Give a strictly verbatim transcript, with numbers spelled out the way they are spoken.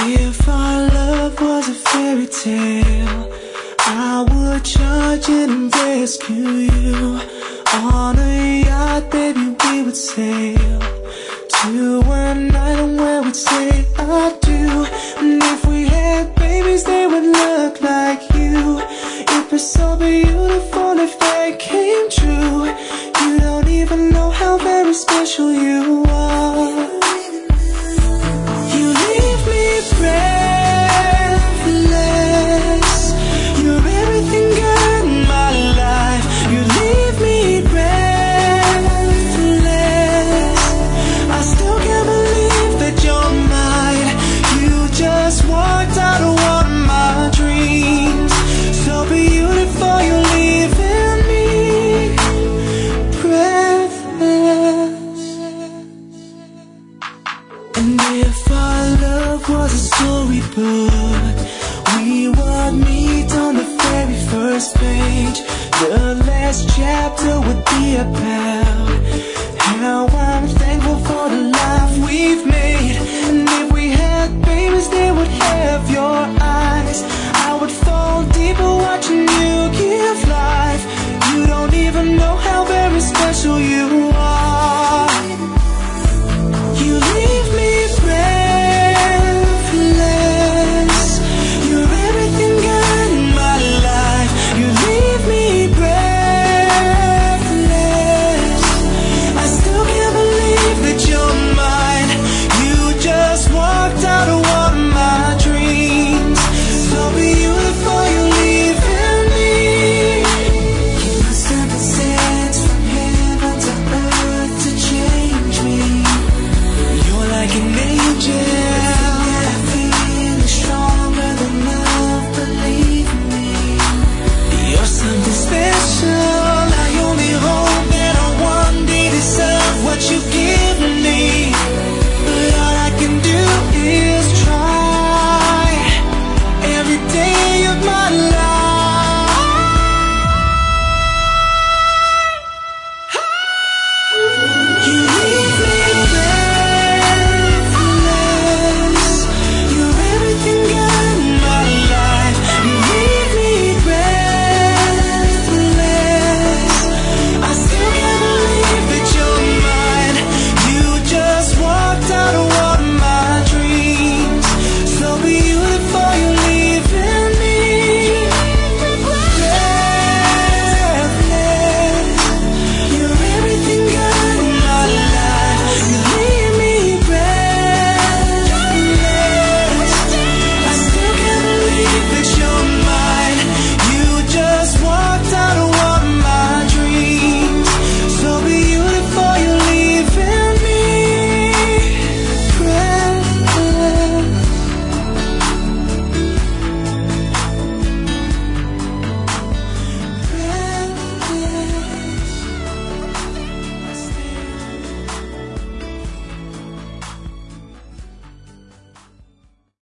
If our love was a fairy tale, I would charge in and rescue you. On a yacht, baby, we would sail to an island where we'd say I do. And if we had babies, they would look like you. It'd be so beautiful if they came true. You don't even know how very special you are. You leave me breathless. You're everything good in my life. You leave me breathless. I still can't believe that you're mine. You just walked out of one of my dreams. So beautiful, you're leaving me breathless. And if our love was a storybook, we would meet on the very first page. The last chapter would be about how I'm thankful for the life we've made. And if we had babies, they would have your eyes. I would fall deeper watching you